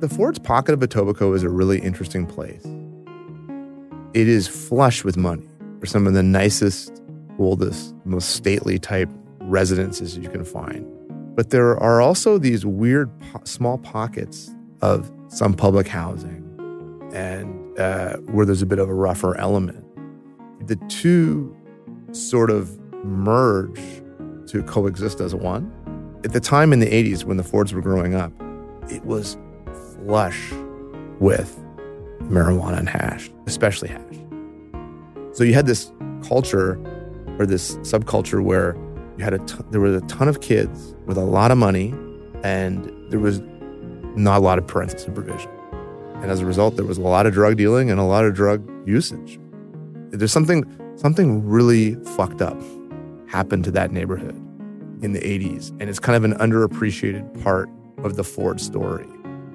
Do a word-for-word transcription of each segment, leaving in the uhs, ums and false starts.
The Ford's pocket of Etobicoke is a really interesting place. It is flush with money for some of the nicest, oldest, most stately type residences you can find. But there are also these weird po- small pockets of some public housing and uh, where there's a bit of a rougher element. The two sort of merge to coexist as one. At the time in the eighties when the Fords were growing up, it was flush with marijuana and hash, especially hash. So you had this culture or this subculture where you had a t- there was a ton of kids with a lot of money, and there was not a lot of parental supervision. And as a result, there was a lot of drug dealing and a lot of drug usage. There's something something really fucked up happened to that neighborhood in the eighties, and it's kind of an underappreciated part of the Ford story.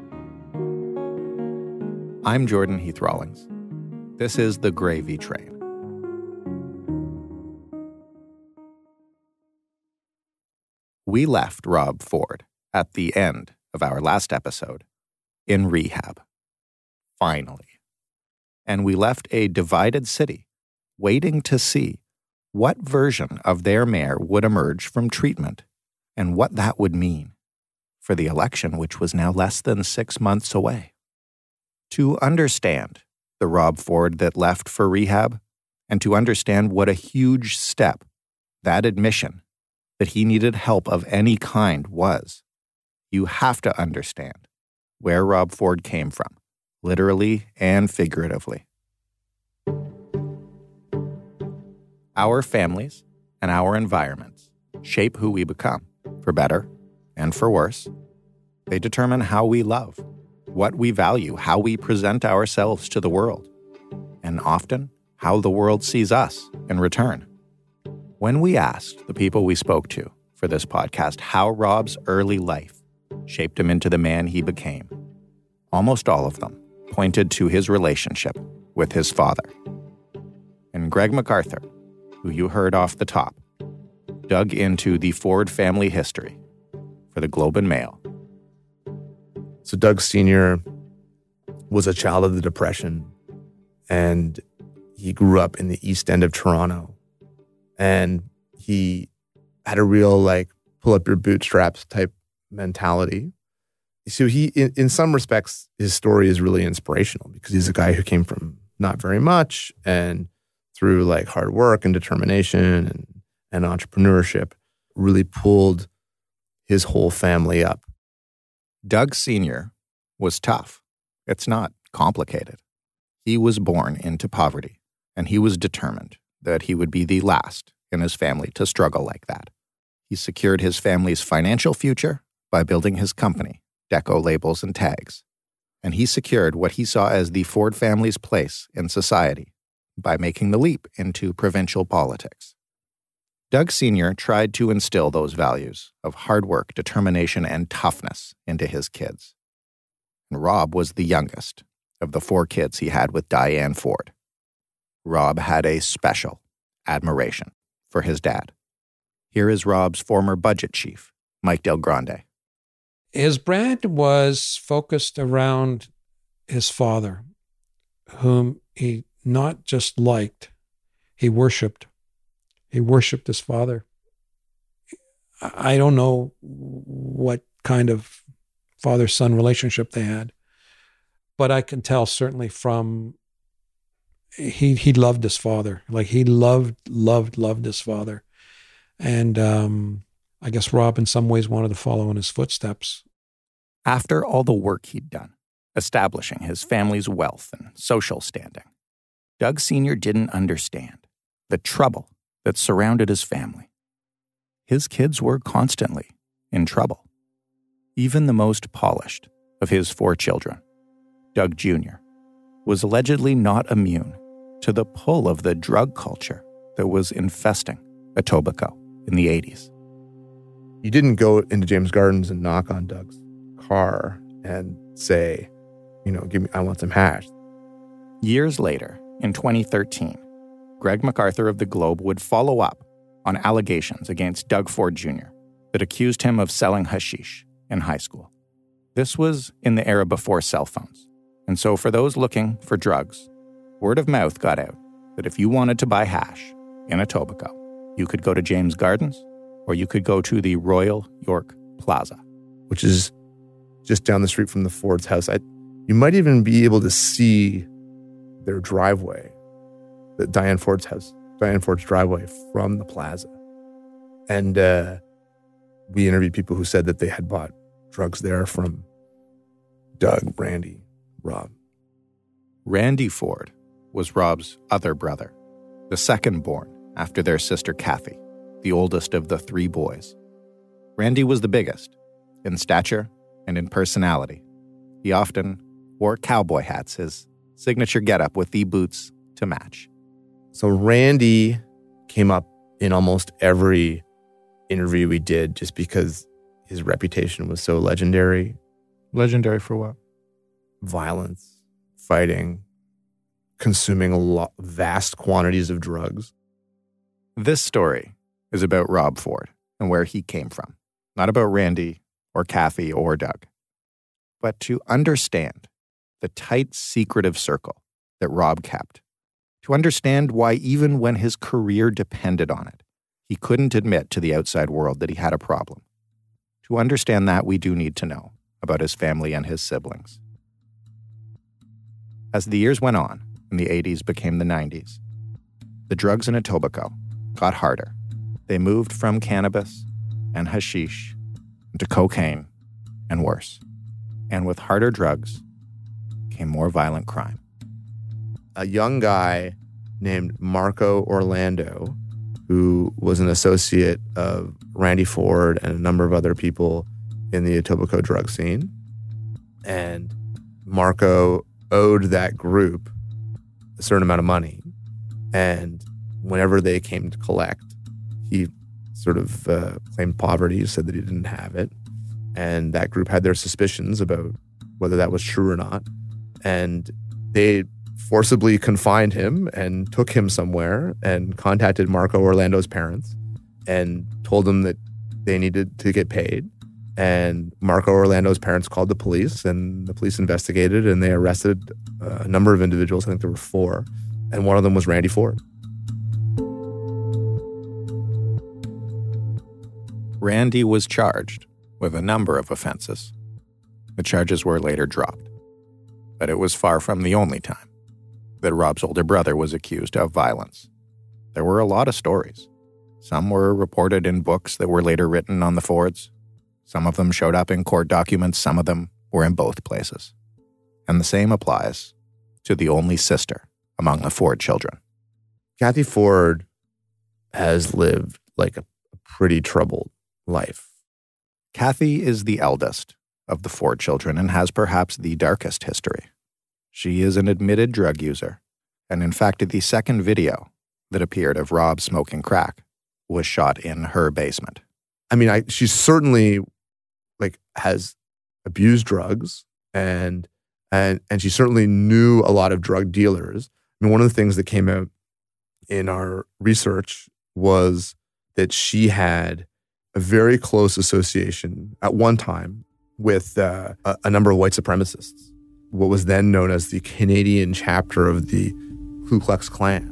I'm Jordan Heath Rawlings. This is The Gravy Train. We left Rob Ford at the end of our last episode in rehab. Finally. And we left a divided city waiting to see what version of their mayor would emerge from treatment and what that would mean for the election, which was now less than six months away. To understand the Rob Ford that left for rehab and to understand what a huge step that admission that he needed help of any kind was, you have to understand where Rob Ford came from, literally and figuratively. Our families and our environments shape who we become, for better and for worse. They determine how we love, what we value, how we present ourselves to the world, and often how the world sees us in return. When we asked the people we spoke to for this podcast how Rob's early life shaped him into the man he became, almost all of them pointed to his relationship with his father. And Greg MacArthur, who you heard off the top, dug into the Ford family history for the Globe and Mail. So Doug Senior was a child of the Depression, and he grew up in the East End of Toronto. And he had a real, like, pull up your bootstraps type mentality. So he, in, in some respects, his story is really inspirational because he's a guy who came from not very much, and through like hard work and determination and, and entrepreneurship, really pulled his whole family up. Doug Senior was tough. It's not complicated. He was born into poverty, and he was determined that he would be the last in his family to struggle like that. He secured his family's financial future by building his company, Deco Labels and Tags, and he secured what he saw as the Ford family's place in society by making the leap into provincial politics. Doug Senior tried to instill those values of hard work, determination, and toughness into his kids. And Rob was the youngest of the four kids he had with Diane Ford. Rob had a special admiration for his dad. Here is Rob's former budget chief, Mike Del Grande. His brand was focused around his father, whom he not just liked, he worshipped. He worshipped his father. I don't know what kind of father-son relationship they had, but I can tell certainly from he he loved his father. Like he loved, loved, loved his father. And um, I guess Rob in some ways wanted to follow in his footsteps. After all the work he'd done, establishing his family's wealth and social standing, Doug Senior didn't understand the trouble that surrounded his family. His kids were constantly in trouble. Even the most polished of his four children, Doug Junior, was allegedly not immune to the pull of the drug culture that was infesting Etobicoke in the eighties. You didn't go into James Gardens and knock on Doug's car and say, you know, give me, I want some hash. Years later, in twenty thirteen, Greg MacArthur of the Globe would follow up on allegations against Doug Ford Junior that accused him of selling hashish in high school. This was in the era before cell phones. And so for those looking for drugs, word of mouth got out that if you wanted to buy hash in Etobicoke, you could go to James Gardens or you could go to the Royal York Plaza, which is just down the street from the Ford's house. I, you might even be able to see their driveway, the Diane Ford's house, Diane Ford's driveway from the plaza. And uh, we interviewed people who said that they had bought drugs there from Doug, Randy, Rob. Randy Ford was Rob's other brother, the second born after their sister Kathy, the oldest of the three boys. Randy was the biggest, in stature and in personality. He often wore cowboy hats, his signature getup with the boots to match. So Randy came up in almost every interview we did just because his reputation was so legendary. Legendary for what? Violence, fighting, consuming a lot, vast quantities of drugs. This story is about Rob Ford and where he came from, not about Randy or Kathy or Doug. But to understand the tight, secretive circle that Rob kept, to understand why even when his career depended on it, he couldn't admit to the outside world that he had a problem. To understand that, we do need to know about his family and his siblings. As the years went on, and the eighties became the nineties, the drugs in Etobicoke got harder. They moved from cannabis and hashish to cocaine and worse. And with harder drugs came more violent crime. A young guy named Marco Orlando, who was an associate of Randy Ford and a number of other people in the Etobicoke drug scene. And Marco owed that group a certain amount of money. And whenever they came to collect, he sort of uh, claimed poverty, said that he didn't have it. And that group had their suspicions about whether that was true or not. And they forcibly confined him and took him somewhere and contacted Marco Orlando's parents and told them that they needed to get paid. And Marco Orlando's parents called the police, and the police investigated, and they arrested a number of individuals. I think there were four. And one of them was Randy Ford. Randy was charged with a number of offenses. The charges were later dropped. But it was far from the only time that Rob's older brother was accused of violence. There were a lot of stories. Some were reported in books that were later written on the Fords. Some of them showed up in court documents. Some of them were in both places. And the same applies to the only sister among the Ford children. Kathy Ford has lived like a pretty troubled life. Kathy is the eldest of the Ford children and has perhaps the darkest history. She is an admitted drug user, and in fact, the second video that appeared of Rob smoking crack was shot in her basement. I mean, I, she certainly like has abused drugs, and and and she certainly knew a lot of drug dealers. I mean, one of the things that came out in our research was that she had a very close association at one time with uh, a, a number of white supremacists, what was then known as the Canadian chapter of the Ku Klux Klan.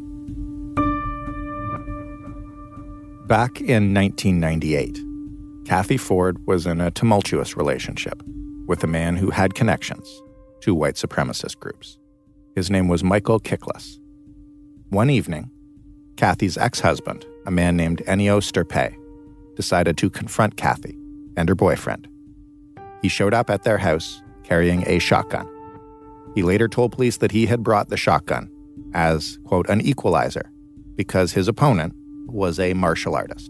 Back in nineteen ninety-eight, Kathy Ford was in a tumultuous relationship with a man who had connections to white supremacist groups. His name was Michael Kickless. One evening, Kathy's ex-husband, a man named Ennio Stirpe, decided to confront Kathy and her boyfriend. He showed up at their house carrying a shotgun. He later told police that he had brought the shotgun as, quote, an equalizer because his opponent was a martial artist.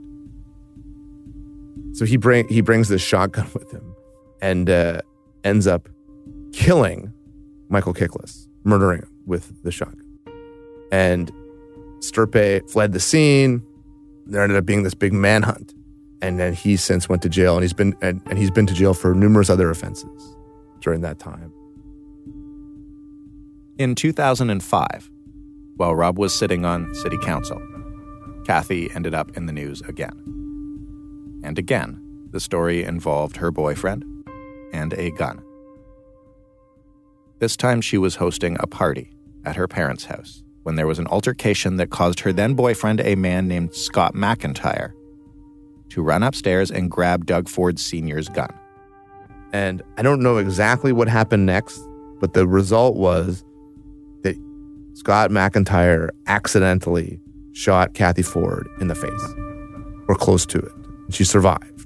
So he bring he brings this shotgun with him and uh, ends up killing Michael Kickless, murdering him with the shotgun. And Stirpe fled the scene. There ended up being this big manhunt. And then he since went to jail, and he's been and, and he's been to jail for numerous other offenses during that time. In two thousand five, while Rob was sitting on city council, Kathy ended up in the news again. And again, the story involved her boyfriend and a gun. This time she was hosting a party at her parents' house when there was an altercation that caused her then-boyfriend, a man named Scott McIntyre, to run upstairs and grab Doug Ford Senior's gun. And I don't know exactly what happened next, but the result was that Scott McIntyre accidentally shot Kathy Ford in the face, or close to it. She survived.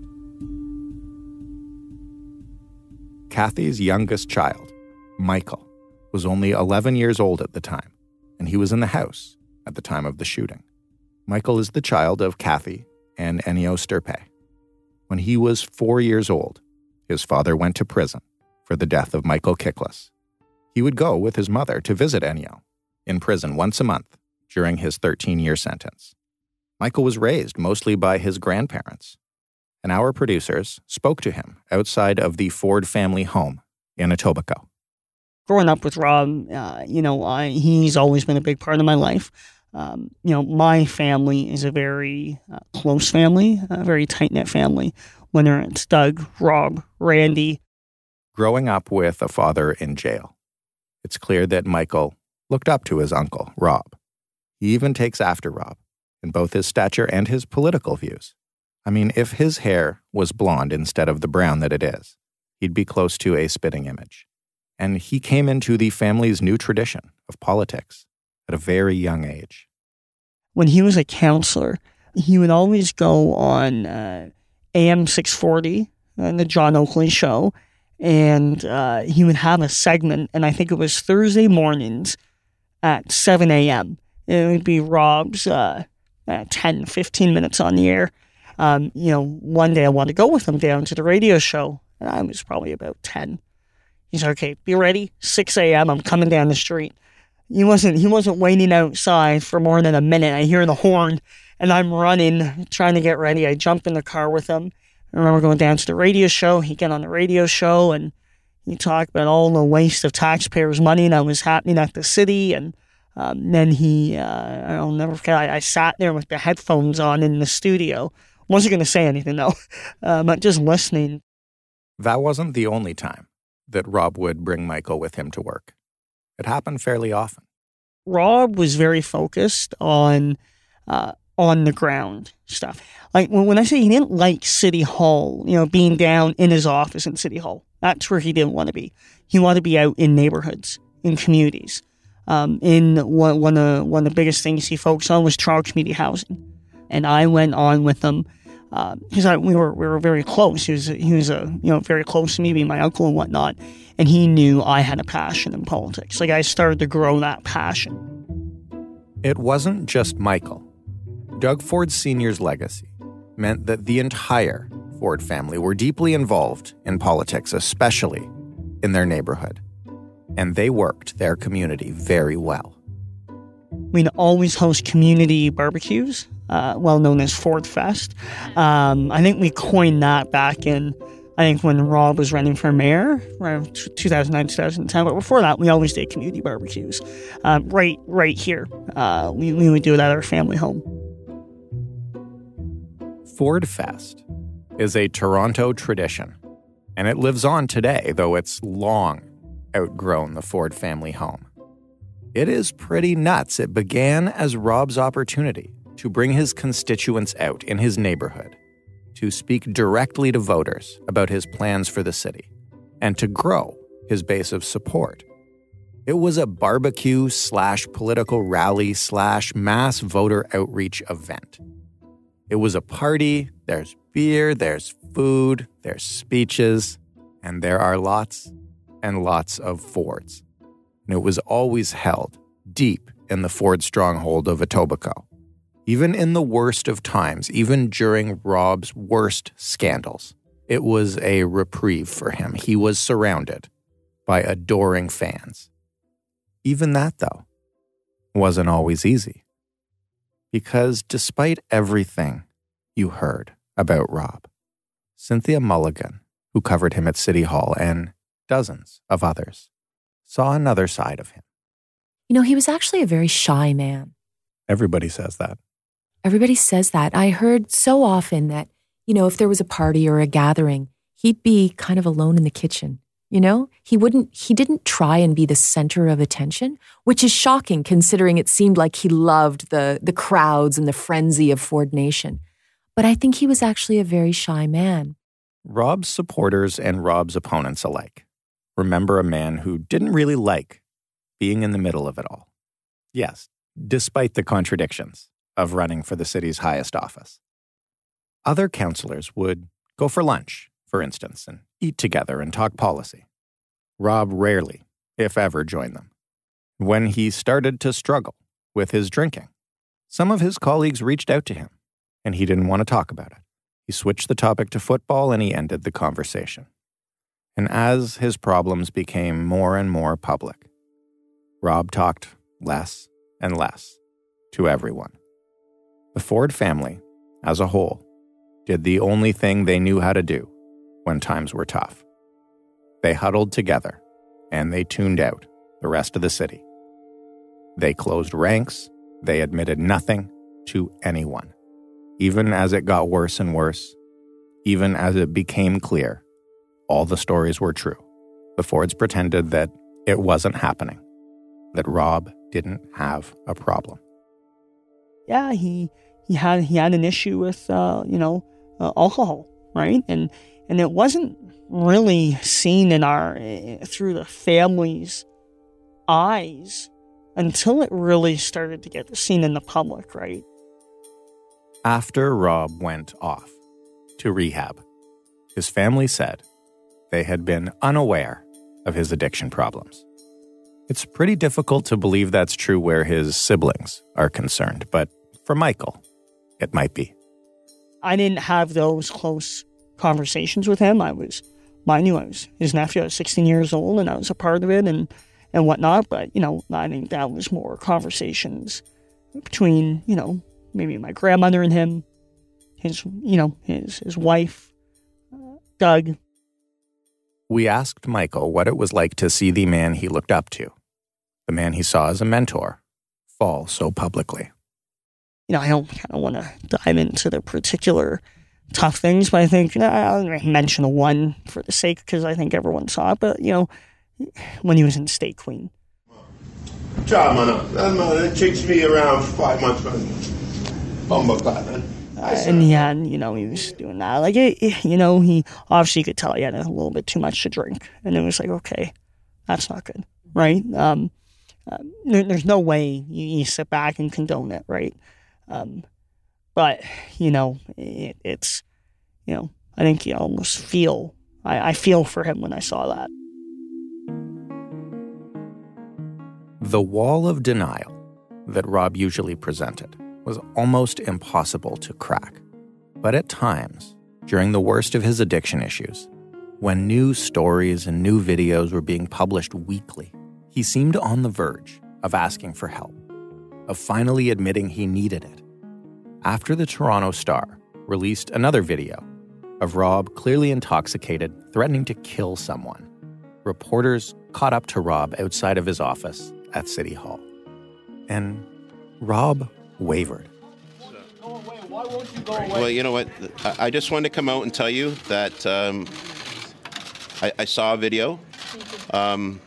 Kathy's youngest child, Michael, was only eleven years old at the time, and he was in the house at the time of the shooting. Michael is the child of Kathy and Ennio Stirpe. When he was four years old, his father went to prison for the death of Michael Kiklas. He would go with his mother to visit Ennio in prison once a month during his thirteen-year sentence. Michael was raised mostly by his grandparents, and our producers spoke to him outside of the Ford family home in Etobicoke. Growing up with Rob, uh, you know, I, he's always been a big part of my life. Um, you know, my family is a very uh, close family, a very tight-knit family. Whether it's Doug, Rob, Randy. Growing up with a father in jail, it's clear that Michael looked up to his uncle, Rob. He even takes after Rob in both his stature and his political views. I mean, if his hair was blonde instead of the brown that it is, he'd be close to a spitting image. And he came into the family's new tradition of politics at a very young age. When he was a counselor, he would always go on uh, A M six forty and the John Oakley Show, and uh, he would have a segment, and I think it was Thursday mornings at seven a.m. It would be Rob's uh, uh, ten, fifteen minutes on the air. Um, you know, one day I wanted to go with him down to the radio show, and I was probably about ten. He said, okay, be ready, six a.m., I'm coming down the street. He wasn't, he wasn't waiting outside for more than a minute. I hear the horn, and I'm running, trying to get ready. I jump in the car with him. I remember going down to the radio show. He got on the radio show, and he talked about all the waste of taxpayers' money that was happening at the city. And um, then he, uh, I'll never forget, I, I sat there with the headphones on in the studio. Wasn't going to say anything, though, um, but just listening. That wasn't the only time that Rob would bring Michael with him to work. It happened fairly often. Rob was very focused on uh, on the ground stuff. Like when, when I say he didn't like City Hall, you know, being down in his office in City Hall, that's where he didn't want to be. He wanted to be out in neighborhoods, in communities. Um, in one, one, of, one of the biggest things he focused on was Toronto community housing. And I went on with him because uh, we were we were very close. He was he was a you know very close to me, being my uncle and whatnot. And he knew I had a passion in politics. Like I started to grow that passion. It wasn't just Michael. Doug Ford Senior's legacy meant that the entire Ford family were deeply involved in politics, especially in their neighborhood. And they worked their community very well. We'd always host community barbecues, uh, well known as Ford Fest. Um, I think we coined that back in, I think when Rob was running for mayor, around two thousand nine, two thousand ten. But before that, we always did community barbecues, um, right, right here. Uh, we, we would do it at our family home. Ford Fest is a Toronto tradition, and it lives on today, though it's long outgrown the Ford family home. It is pretty nuts. It began as Rob's opportunity to bring his constituents out in his neighborhood, to speak directly to voters about his plans for the city, and to grow his base of support. It was a barbecue slash political rally slash mass voter outreach event. It was a party. There's beer, there's food, there's speeches, and there are lots and lots of Fords. And it was always held deep in the Ford stronghold of Etobicoke. Even in the worst of times, even during Rob's worst scandals, it was a reprieve for him. He was surrounded by adoring fans. Even that, though, wasn't always easy. Because despite everything you heard about Rob, Cynthia Mulligan, who covered him at City Hall, and dozens of others, saw another side of him. You know, he was actually a very shy man. Everybody says that. Everybody says that. I heard so often that, you know, if there was a party or a gathering, he'd be kind of alone in the kitchen. You know, he wouldn't, he didn't try and be the center of attention, which is shocking considering it seemed like he loved the, the crowds and the frenzy of Ford Nation. But I think he was actually a very shy man. Rob's supporters and Rob's opponents alike remember a man who didn't really like being in the middle of it all. Yes, despite the contradictions of running for the city's highest office. Other councillors would go for lunch, for instance, and eat together and talk policy. Rob rarely, if ever, joined them. When he started to struggle with his drinking, some of his colleagues reached out to him, and he didn't want to talk about it. He switched the topic to football, and he ended the conversation. And as his problems became more and more public, Rob talked less and less to everyone. The Ford family, as a whole, did the only thing they knew how to do when times were tough. They huddled together, and they tuned out the rest of the city. They closed ranks. They admitted nothing to anyone. Even as it got worse and worse, even as it became clear, all the stories were true. The Fords pretended that it wasn't happening, that Rob didn't have a problem. Yeah, he he had he had an issue with uh, you know uh, alcohol, right? And and it wasn't really seen in our uh, through the family's eyes until it really started to get seen in the public, right? After Rob went off to rehab, his family said they had been unaware of his addiction problems. It's pretty difficult to believe that's true where his siblings are concerned, but for Michael, it might be. I didn't have those close conversations with him. I was, I knew I was his nephew. I was sixteen years old, and I was a part of it and, and whatnot. But, you know, I think that was more conversations between, you know, maybe my grandmother and him, his, you know, his, his wife, uh, Doug. We asked Michael what it was like to see the man he looked up to, the man he saw as a mentor, fall so publicly. You know, I don't kind of want to dive into the particular tough things, but I think, you know, I'll mention one for the sake, because I think everyone saw it, but, you know, when he was in State Queen. Job, man. That man, it takes me around five months, man. Bumble clock, man. Uh, and he had, you know, he was doing that. Like, it, it, you know, he obviously could tell he had a little bit too much to drink. And it was like, okay, that's not good, right? Um, uh, there, there's no way you, you sit back and condone it, right? Um, but, you know, it, it's, you know, I think you almost feel, I, I feel for him when I saw that. The wall of denial that Rob usually presented was almost impossible to crack. But at times, during the worst of his addiction issues, when new stories and new videos were being published weekly, he seemed on the verge of asking for help, of finally admitting he needed it. After the Toronto Star released another video of Rob clearly intoxicated, threatening to kill someone, reporters caught up to Rob outside of his office at City Hall. And Rob wavered. Well, you know what? I just wanted to come out and tell you that um, I, I saw a video. Um,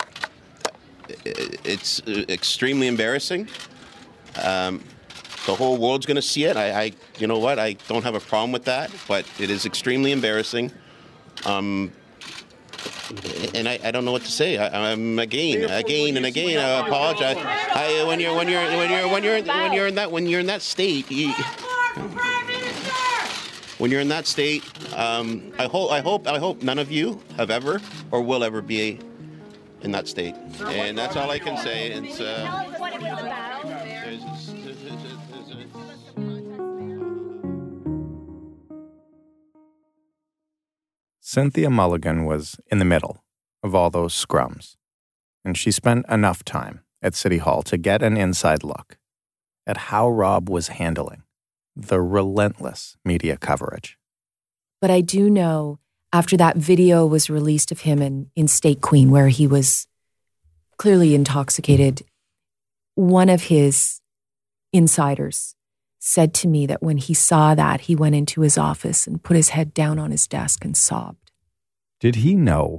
it's extremely embarrassing. Um, the whole world's going to see it. I, I, you know what? I don't have a problem with that, but it is extremely embarrassing. Um, and I, I don't know what to say. I, I'm again, again, and again. I apologize. I, when you're, when you're, when you're, when you're, when you're in that, when you're in that state, you, when you're in that state, um, I hope, I hope, I hope none of you have ever or will ever be in that state. And that's all I can say. It's. Uh, Cynthia Mulligan was in the middle of all those scrums, and she spent enough time at City Hall to get an inside look at how Rob was handling the relentless media coverage. But I do know after that video was released of him in, in State Queen, where he was clearly intoxicated, one of his insiders said to me that when he saw that, he went into his office and put his head down on his desk and sobbed. Did he know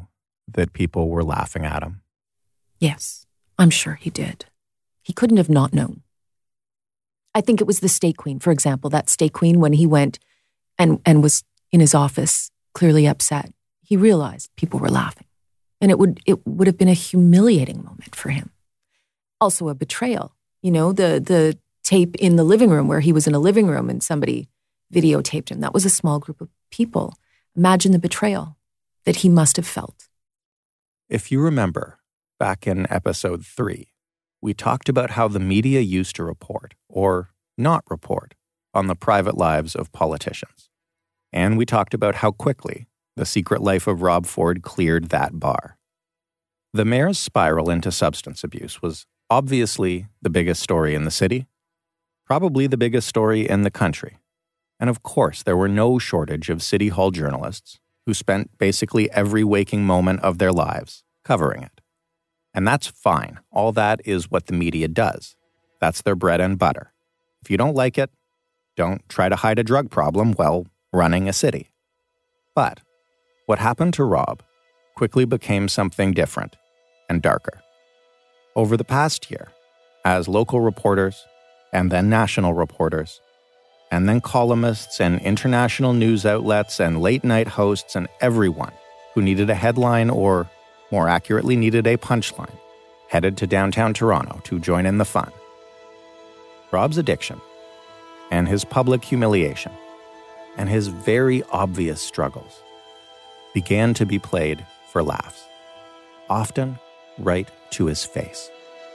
that people were laughing at him? Yes, I'm sure he did. He couldn't have not known. I think it was the State Queen, for example, that State Queen, when he went and, and was in his office, clearly upset, he realized people were laughing. And it would it would have been a humiliating moment for him. Also a betrayal. You know, the the tape in the living room where he was in a living room and somebody videotaped him. That was a small group of people. Imagine the betrayal that he must have felt. If you remember, back in episode three, we talked about how the media used to report, or not report, on the private lives of politicians. And we talked about how quickly The Secret Life of Rob Ford cleared that bar. The mayor's spiral into substance abuse was obviously the biggest story in the city, probably the biggest story in the country. And of course, there were no shortage of City Hall journalists who spent basically every waking moment of their lives covering it. And that's fine. All that is what the media does. That's their bread and butter. If you don't like it, don't try to hide a drug problem while running a city. But what happened to Rob quickly became something different and darker. Over the past year, as local reporters, and then national reporters, and then columnists and international news outlets and late-night hosts and everyone who needed a headline or, more accurately, needed a punchline, headed to downtown Toronto to join in the fun. Rob's addiction and his public humiliation and his very obvious struggles began to be played for laughs, often right to his face.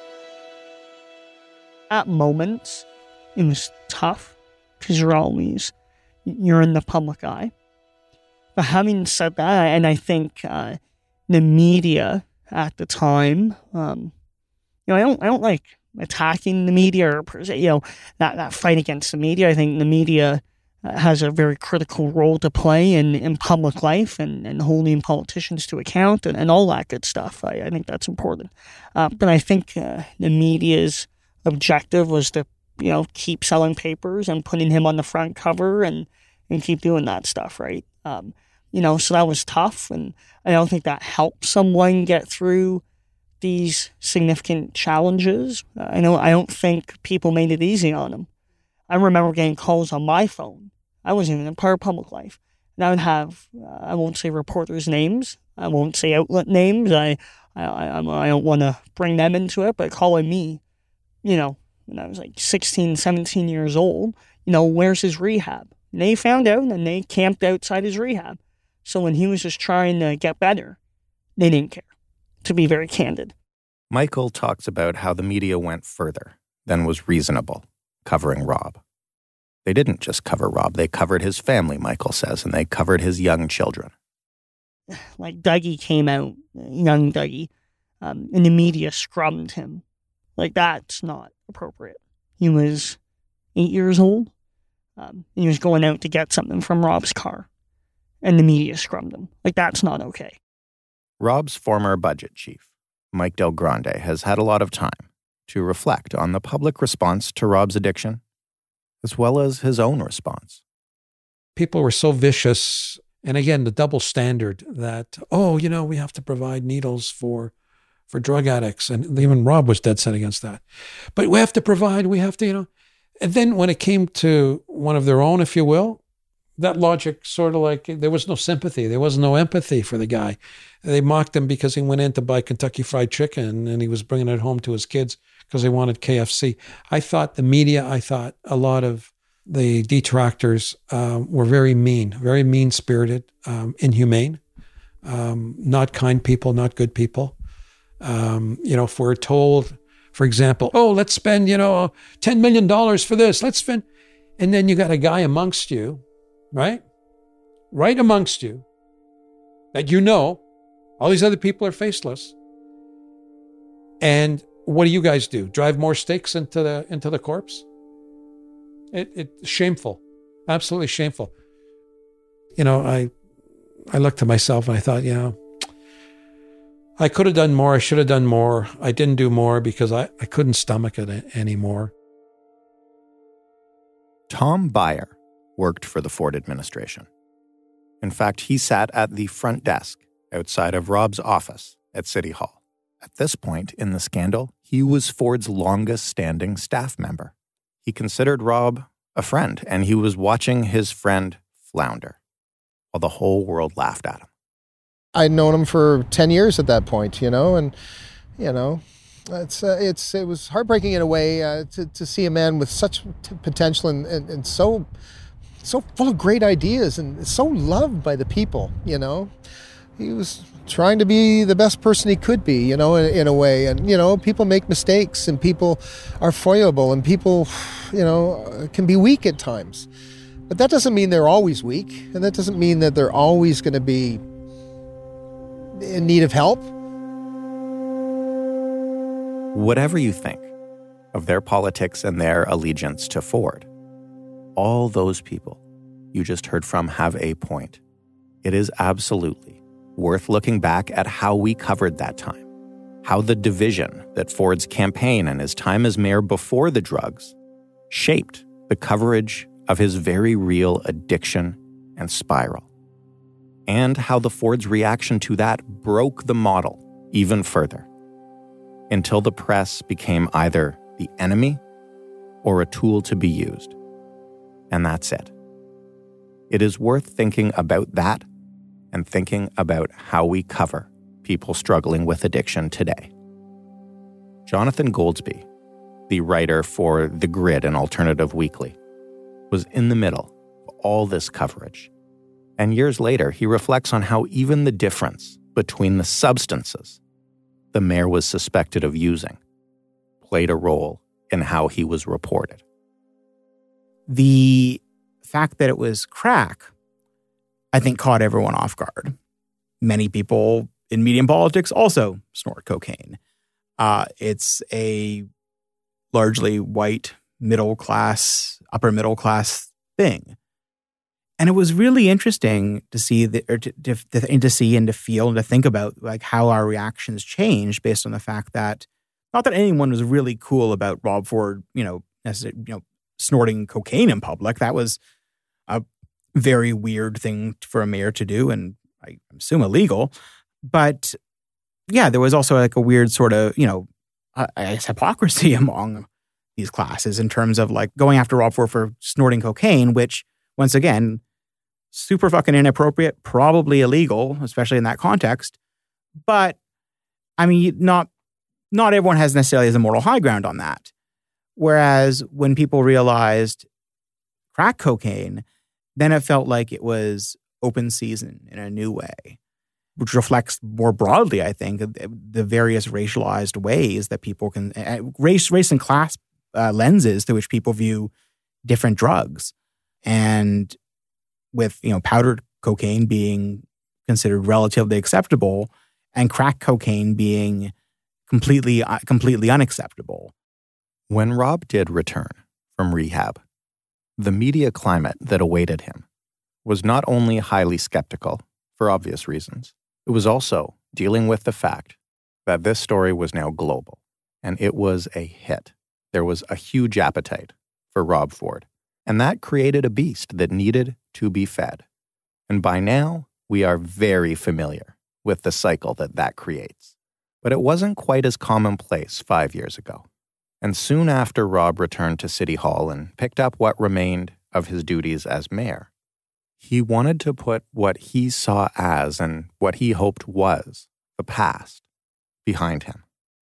At moments, it was tough because you're always, you're in the public eye. But having said that, and I think uh, the media at the time, um, you know, I don't, I don't like attacking the media or, per se, you know, that, that fight against the media. I think the media has a very critical role to play in, in public life and, and holding politicians to account and, and all that good stuff. I, I think that's important. Uh, but I think uh, the media's objective was to, you know, keep selling papers and putting him on the front cover and, and keep doing that stuff, right? Um, you know, so that was tough, and I don't think that helped someone get through these significant challenges. Uh, I know I don't think people made it easy on him. I remember getting calls on my phone. I wasn't even a part of public life. And I would have, uh, I won't say reporters' names. I won't say outlet names. I, I, I, I don't want to bring them into it, but calling me, you know, when I was like sixteen, seventeen years old, you know, where's his rehab? And they found out and they camped outside his rehab. So when he was just trying to get better, they didn't care, to be very candid. Michael talks about how the media went further than was reasonable covering Rob. They didn't just cover Rob, they covered his family, Michael says, and they covered his young children. Like Dougie came out, young Dougie, um, and the media scrubbed him. Like, that's not appropriate. He was eight years old, um, and he was going out to get something from Rob's car, and the media scrubbed him. Like, that's not okay. Rob's former budget chief, Mike Del Grande, has had a lot of time to reflect on the public response to Rob's addiction, as well as his own response. People were so vicious. And again, the double standard that, oh, you know, we have to provide needles for for drug addicts. And even Rob was dead set against that. But we have to provide, we have to, you know. And then when it came to one of their own, if you will, that logic sort of like, there was no sympathy. There was no empathy for the guy. They mocked him because he went in to buy Kentucky Fried Chicken and he was bringing it home to his kids because they wanted K F C. I thought the media, I thought a lot of the detractors uh, were very mean, very mean-spirited, um, inhumane, um, not kind people, not good people. Um, you know, if we're told, for example, oh, let's spend, you know, ten million dollars for this, let's spend, and then you got a guy amongst you, right? Right amongst you, that you know, all these other people are faceless. And what do you guys do? Drive more stakes into the into the corpse? It it's shameful, absolutely shameful. You know, I I looked to myself and I thought, you know, I could have done more. I should have done more. I didn't do more because I, I couldn't stomach it anymore. Tom Beyer worked for the Ford administration. In fact, he sat at the front desk outside of Rob's office at City Hall. At this point in the scandal, he was Ford's longest-standing staff member. He considered Rob a friend, and he was watching his friend flounder while the whole world laughed at him. I'd known him for ten years at that point, you know, and, you know, it's uh, it's it was heartbreaking in a way uh, to, to see a man with such t- potential and, and, and so so full of great ideas and so loved by the people, you know. He was trying to be the best person he could be, you know, in, in a way. And, you know, people make mistakes and people are foible and people, you know, can be weak at times. But that doesn't mean they're always weak. And that doesn't mean that they're always going to be in need of help. Whatever you think of their politics and their allegiance to Ford, all those people you just heard from have a point. It is absolutely worth looking back at how we covered that time, how the division that Ford's campaign and his time as mayor before the drugs shaped the coverage of his very real addiction and spiral, and how the Ford's reaction to that broke the model even further, until the press became either the enemy or a tool to be used. And that's it. It is worth thinking about that and thinking about how we cover people struggling with addiction today. Jonathan Goldsbie, the writer for The Grid and Alternative Weekly, was in the middle of all this coverage. And years later, he reflects on how even the difference between the substances the mayor was suspected of using played a role in how he was reported. The fact that it was crack, I think, caught everyone off guard. Many people in media and politics also snort cocaine. Uh, it's a largely white, middle class, upper middle class thing. And it was really interesting to see the, or to, to, to, to see and to feel and to think about like how our reactions changed based on the fact that not that anyone was really cool about Rob Ford, you know, necessarily, you know, snorting cocaine in public. That was a very weird thing for a mayor to do, and I assume illegal. But yeah, there was also like a weird sort of, you know, I guess hypocrisy among these classes in terms of like going after Rob Ford for snorting cocaine, which once again, super fucking inappropriate, probably illegal, especially in that context. But I mean, not not everyone has necessarily has a moral high ground on that. Whereas when people realized crack cocaine, then it felt like it was open season in a new way, which reflects more broadly, I think, the various racialized ways that people can, uh, race, race and class uh, lenses through which people view different drugs. And with, you know, powdered cocaine being considered relatively acceptable and crack cocaine being completely, uh, completely unacceptable. When Rob did return from rehab, the media climate that awaited him was not only highly skeptical, for obvious reasons, it was also dealing with the fact that this story was now global, and it was a hit. There was a huge appetite for Rob Ford, and that created a beast that needed to be fed. And by now, we are very familiar with the cycle that that creates. But it wasn't quite as commonplace five years ago. And soon after Rob returned to City Hall and picked up what remained of his duties as mayor, he wanted to put what he saw as and what he hoped was the past behind him.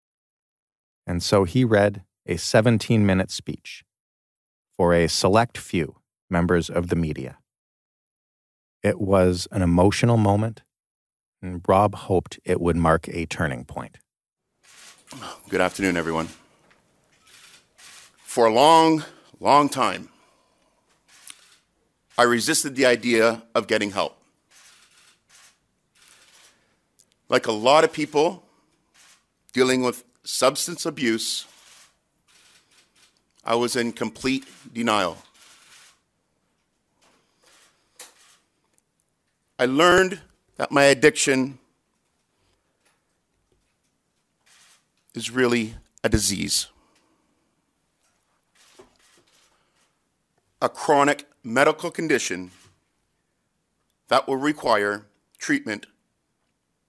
And so he read a seventeen-minute speech for a select few members of the media. It was an emotional moment, and Rob hoped it would mark a turning point. Good afternoon, everyone. For a long, long time, I resisted the idea of getting help. Like a lot of people dealing with substance abuse, I was in complete denial. I learned that my addiction is really a disease. A chronic medical condition that will require treatment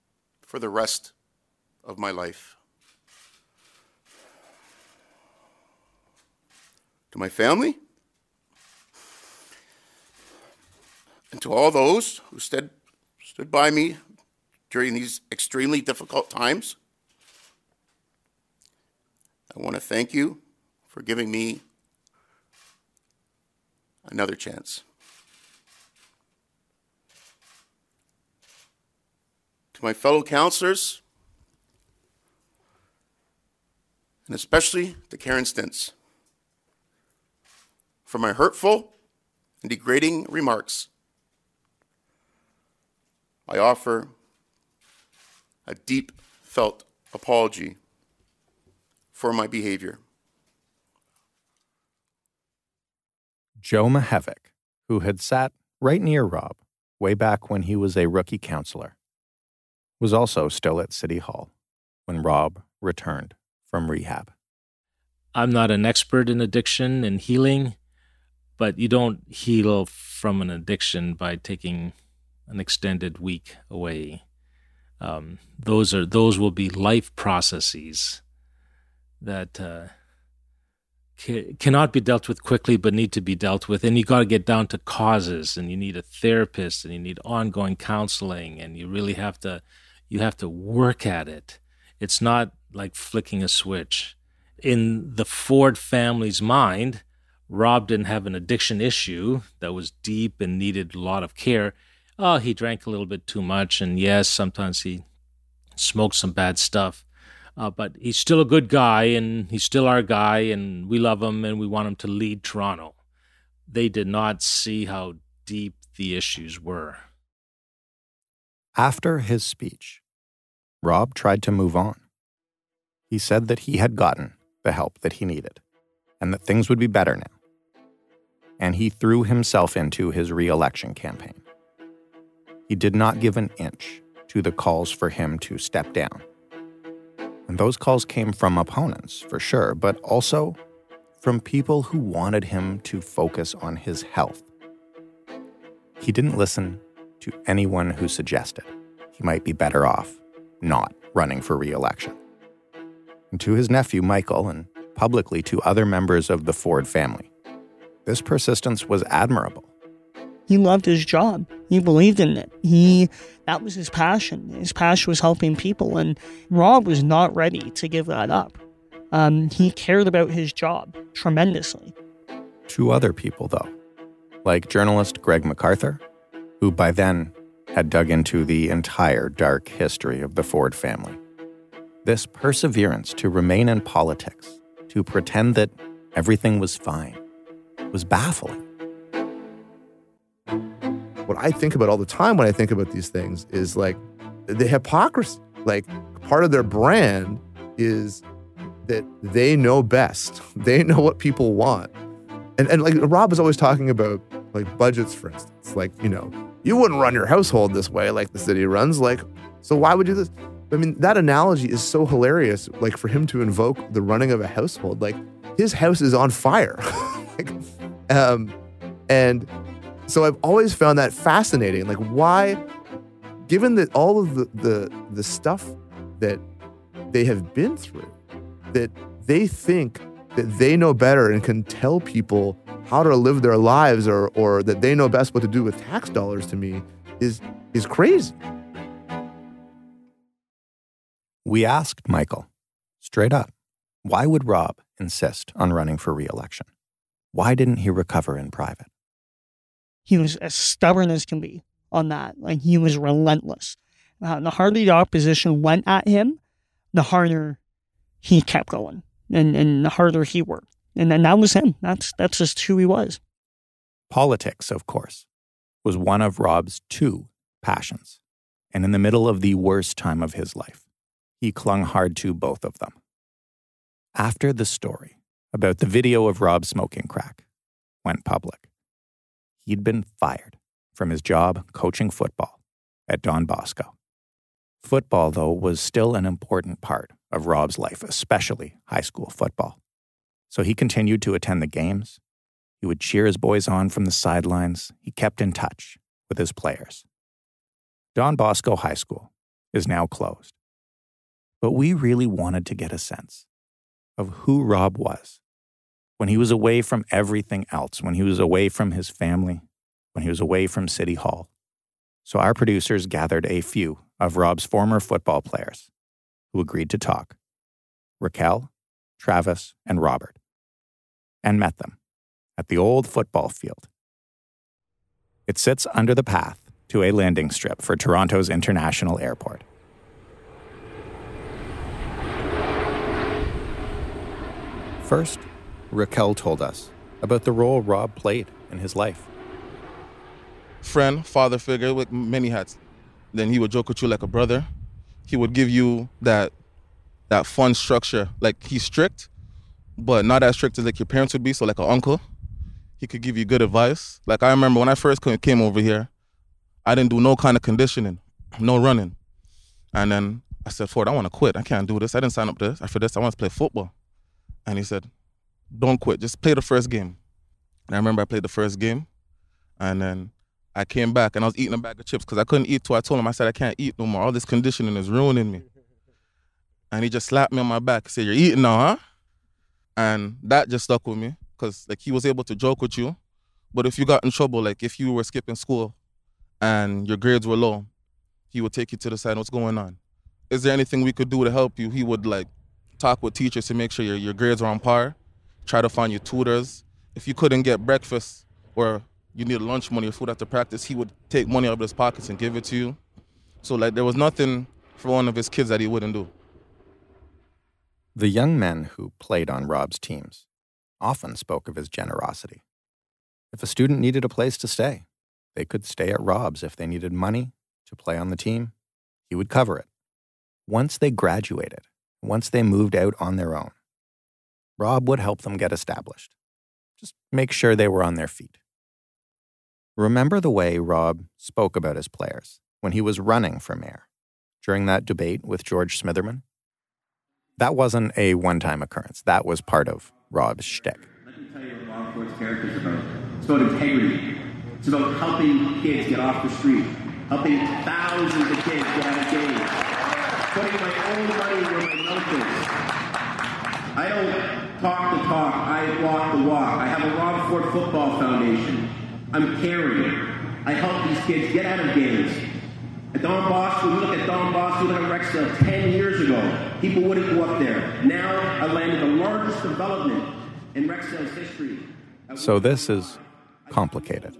for the rest of my life. To my family, and to all those who stood, stood by me during these extremely difficult times, I want to thank you for giving me another chance. To my fellow counselors, and especially to Karen Stintz, for my hurtful and degrading remarks, I offer a deep felt apology for my behavior. Joe Mihevc, who had sat right near Rob way back when he was a rookie counselor, was also still at City Hall when Rob returned from rehab. I'm not an expert in addiction and healing, but you don't heal from an addiction by taking an extended week away. Um, those are those will be life processes that uh, ca- cannot be dealt with quickly, but need to be dealt with. And you got to get down to causes, and you need a therapist, and you need ongoing counseling, and you really have to you have to work at it. It's not like flicking a switch. In the Ford family's mind, Rob didn't have an addiction issue that was deep and needed a lot of care. Oh, he drank a little bit too much, and yes, sometimes he smoked some bad stuff. Uh, but he's still a good guy, and he's still our guy, and we love him, and we want him to lead Toronto. They did not see how deep the issues were. After his speech, Rob tried to move on. He said that he had gotten the help that he needed, and that things would be better now. And he threw himself into his re-election campaign. He did not give an inch to the calls for him to step down. And those calls came from opponents, for sure, but also from people who wanted him to focus on his health. He didn't listen to anyone who suggested he might be better off not running for re-election. And to his nephew, Michael, and publicly to other members of the Ford family, this persistence was admirable. He loved his job. He believed in it. He that was his passion. His passion was helping people, and Rob was not ready to give that up. Um, he cared about his job tremendously. Two other people, though, like journalist Greg MacArthur, who by then had dug into the entire dark history of the Ford family. This perseverance to remain in politics, to pretend that everything was fine, was baffling. What I think about all the time when I think about these things is like the hypocrisy. Like part of their brand is that they know best. They know what people want. And and like Rob was always talking about like budgets, for instance. Like, you know, you wouldn't run your household this way like the city runs. Like, so why would you do this? I mean, that analogy is so hilarious. Like for him to invoke the running of a household, like his house is on fire. like, um, and so I've always found that fascinating. Like why, given that all of the, the, the stuff that they have been through, that they think that they know better and can tell people how to live their lives, or or that they know best what to do with tax dollars, to me is is crazy. We asked Michael, straight up, why would Rob insist on running for re-election? Why didn't he recover in private? He was as stubborn as can be on that. Like, he was relentless. Uh, the harder the opposition went at him, the harder he kept going, and, and the harder he worked. And then that was him. That's that's just who he was. Politics, of course, was one of Rob's two passions. And in the middle of the worst time of his life, he clung hard to both of them. After the story about the video of Rob smoking crack went public, he'd been fired from his job coaching football at Don Bosco. Football, though, was still an important part of Rob's life, especially high school football. So he continued to attend the games. He would cheer his boys on from the sidelines. He kept in touch with his players. Don Bosco High School is now closed. But we really wanted to get a sense of who Rob was when he was away from everything else, when he was away from his family, when he was away from City Hall. So our producers gathered a few of Rob's former football players who agreed to talk, Raquel, Travis, and Robert, and met them at the old football field. It sits under the path to a landing strip for Toronto's International Airport. First, Raquel told us about the role Rob played in his life. Friend, father figure with many hats. Then he would joke with you like a brother. He would give you that that fun structure. Like, he's strict, but not as strict as like your parents would be, so like an uncle. He could give you good advice. Like, I remember when I first came over here, I didn't do no kind of conditioning, no running. And then I said, Ford, I want to quit. I can't do this. I didn't sign up to this. For this, I want to play football. And he said, don't quit. Just play the first game. And I remember I played the first game, and then I came back and I was eating a bag of chips because I couldn't eat, so I told him, I said, I can't eat no more. All this conditioning is ruining me. And he just slapped me on my back and said, you're eating now, huh? And that just stuck with me because, like, he was able to joke with you. But if you got in trouble, like if you were skipping school and your grades were low, he would take you to the side, what's going on? Is there anything we could do to help you? He would, like, talk with teachers to make sure your, your grades are on par, try to find you tutors. If you couldn't get breakfast or you needed lunch money or food after practice, he would take money out of his pockets and give it to you. So, like, there was nothing for one of his kids that he wouldn't do. The young men who played on Rob's teams often spoke of his generosity. If a student needed a place to stay, they could stay at Rob's. If they needed money to play on the team, he would cover it. Once they graduated, once they moved out on their own, Rob would help them get established. Just make sure they were on their feet. Remember the way Rob spoke about his players when he was running for mayor during that debate with George Smitherman? That wasn't a one-time occurrence. That was part of Rob's shtick. Let me tell you what Rob Ford's character is about. It's about integrity. It's about helping kids get off the street, helping thousands of kids get out of games, putting my own money where my mouth is. I don't talk the talk, I walk the walk. I have a Rob Ford Football Foundation. I'm caring. I help these kids get out of games. At Don Bosco, we look at Don Bosco, we look at Rexdale ten years ago. People wouldn't go up there. Now I landed the largest development in Rexdale's history. So this is complicated.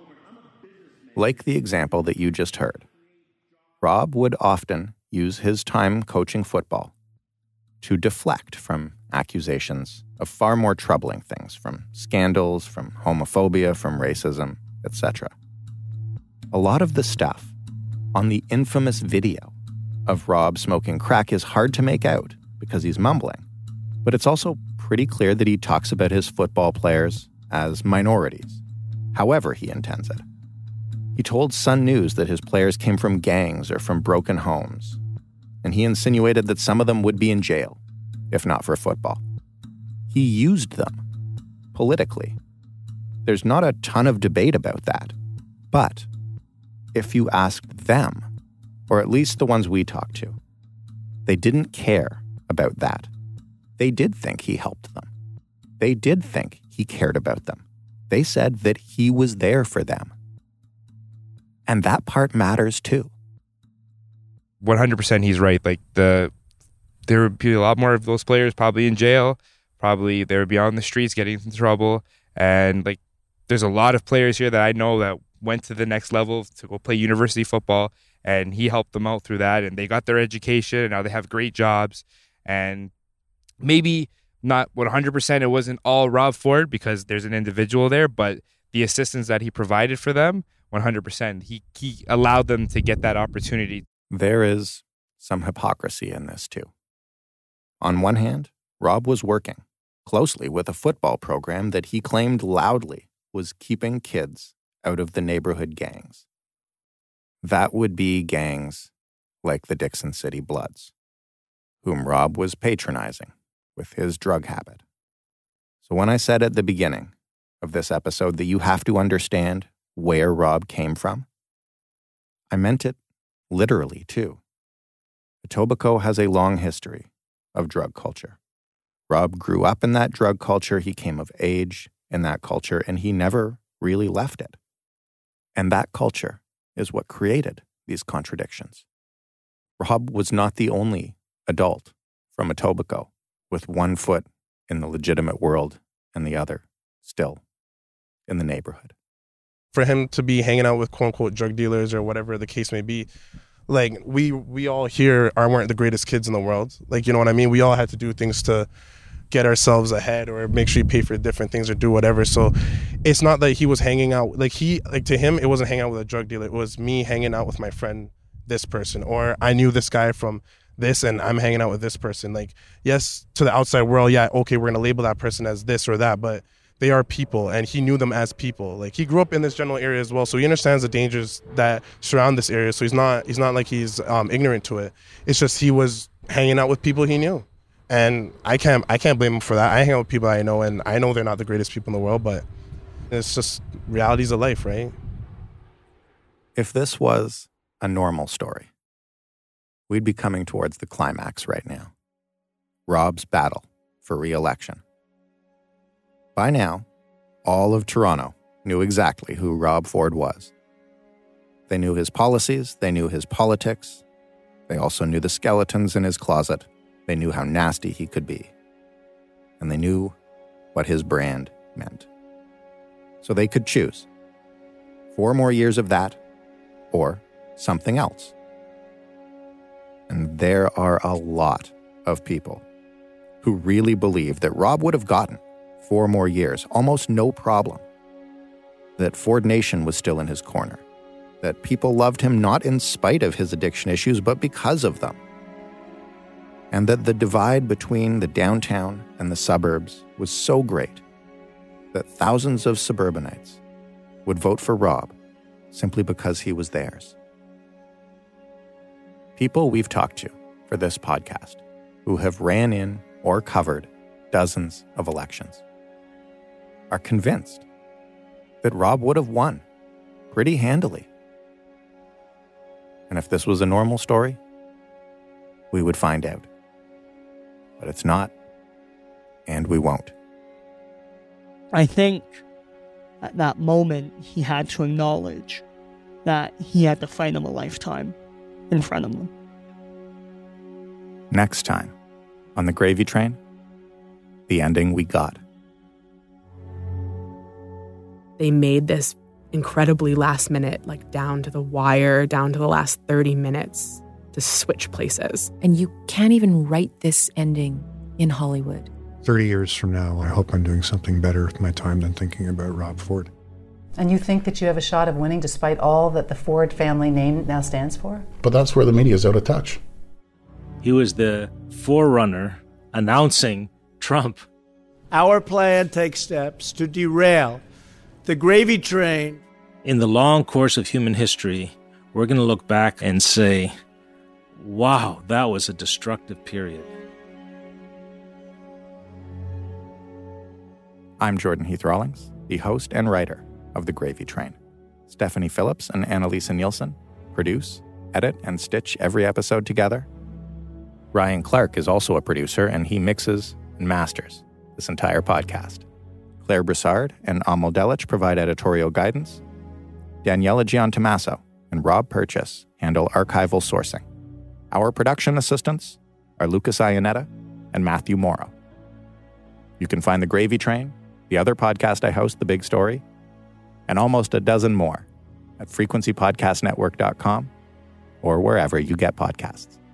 Like the example that you just heard, Rob would often use his time coaching football to deflect from accusations of far more troubling things, from scandals, from homophobia, from racism, et cetera. A lot of the stuff on the infamous video of Rob smoking crack is hard to make out because he's mumbling, but it's also pretty clear that he talks about his football players as minorities, however he intends it. He told Sun News that his players came from gangs or from broken homes, and he insinuated that some of them would be in jail, if not for football. He used them politically. There's not a ton of debate about that, but if you asked them, or at least the ones we talked to, they didn't care about that. They did think he helped them. They did think he cared about them. They said that he was there for them. And that part matters too. one hundred percent he's right. Like, the there would be a lot more of those players probably in jail. Probably they would be on the streets getting into trouble. And, like, there's a lot of players here that I know that went to the next level to go play university football, and he helped them out through that, and they got their education, and now they have great jobs. And maybe not one hundred percent it wasn't all Rob Ford because there's an individual there, but the assistance that he provided for them, one hundred percent, he, he allowed them to get that opportunity. There is some hypocrisy in this too. On one hand, Rob was working closely with a football program that he claimed loudly was keeping kids out of the neighborhood gangs. That would be gangs like the Dixon City Bloods, whom Rob was patronizing with his drug habit. So when I said at the beginning of this episode that you have to understand where Rob came from, I meant it literally too. Etobicoke has a long history of drug culture. Rob grew up in that drug culture, he came of age in that culture, and he never really left it. And that culture is what created these contradictions. Rob was not the only adult from Etobicoke with one foot in the legitimate world and the other still in the neighborhood. For him to be hanging out with quote-unquote drug dealers or whatever the case may be, like, we we all here are weren't the greatest kids in the world. Like, you know what I mean? We all had to do things to get ourselves ahead or make sure you pay for different things or do whatever. So it's not that he was hanging out, like he, like to him, it wasn't hanging out with a drug dealer. It was me hanging out with my friend, this person, or I knew this guy from this and I'm hanging out with this person. Like, yes, to the outside world, yeah, okay, we're going to label that person as this or that, but they are people, and he knew them as people. Like, he grew up in this general area as well, so he understands the dangers that surround this area. So he's not he's not like he's um, ignorant to it. It's just he was hanging out with people he knew, and I can't I can't blame him for that. I hang out with people I know, and I know they're not the greatest people in the world, but it's just realities of life, right? If this was a normal story, we'd be coming towards the climax right now. Rob's battle for re-election. By now, all of Toronto knew exactly who Rob Ford was. They knew his policies, they knew his politics, they also knew the skeletons in his closet, they knew how nasty he could be, and they knew what his brand meant. So they could choose four more years of that or something else. And there are a lot of people who really believe that Rob would have gotten four more years, almost no problem. That Ford Nation was still in his corner. That people loved him not in spite of his addiction issues, but because of them. And that the divide between the downtown and the suburbs was so great that thousands of suburbanites would vote for Rob simply because he was theirs. People we've talked to for this podcast who have ran in or covered dozens of elections are convinced that Rob would have won pretty handily. And if this was a normal story, we would find out. But it's not, and we won't. I think at that moment he had to acknowledge that he had the fight of a lifetime in front of him. Next time on The Gravy Train, the ending we got. They made this incredibly last minute, like down to the wire, down to the last thirty minutes to switch places. And you can't even write this ending in Hollywood. thirty years from now, I hope I'm doing something better with my time than thinking about Rob Ford. And you think that you have a shot of winning despite all that the Ford family name now stands for? But that's where the media is out of touch. He was the forerunner announcing Trump. Our plan takes steps to derail the gravy train. In the long course of human history, we're going to look back and say, wow, that was a destructive period. I'm Jordan Heath Rawlings, the host and writer of The Gravy Train. Stephanie Phillips and Annalisa Nielsen produce, edit, and stitch every episode together. Ryan Clark is also a producer, and he mixes and masters this entire podcast. Claire Broussard and Amal Delich provide editorial guidance. Daniela Giantomasso and Rob Purchase handle archival sourcing. Our production assistants are Lucas Ionetta and Matthew Morrow. You can find The Gravy Train, the other podcast I host, The Big Story, and almost a dozen more at frequency podcast network dot com or wherever you get podcasts.